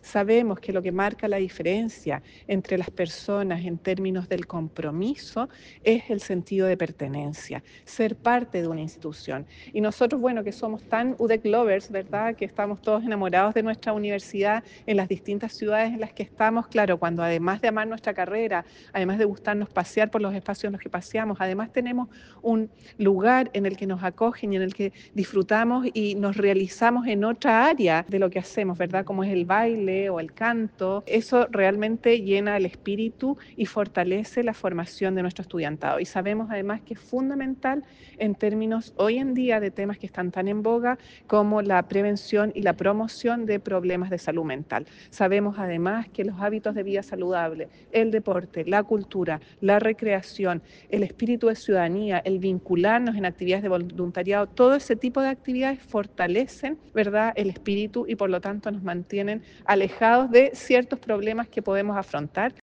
Sabemos que lo que marca la diferencia entre las personas en términos del compromiso es el sentido de pertenencia, ser parte de una institución. Y nosotros, bueno, que somos tan UDEC lovers, ¿verdad? Que estamos todos enamorados de nuestra universidad en las distintas ciudades en las que estamos, claro, cuando además de amar nuestra carrera, además de gustarnos pasear por los espacios en los que paseamos, además tenemos un lugar en el que nos acogen y en el que disfrutamos y nos realizamos en otra área de lo que hacemos, ¿verdad? Como es el baile o el canto. Eso realmente llena el espíritu y fortalece la formación de nuestro estudiantado. Y sabemos además que es fundamental en términos hoy en día de temas que están tan en boga como la prevención y la promoción de problemas de salud mental. Sabemos además que los hábitos de vida saludable, el deporte, la cultura, la recreación, el espíritu de ciudadanía, el vincularnos en actividades de voluntariado, todo ese tipo de actividades fortalecen, ¿verdad?, el espíritu y por lo tanto nos mantienen alejados de ciertos problemas que podemos afrontar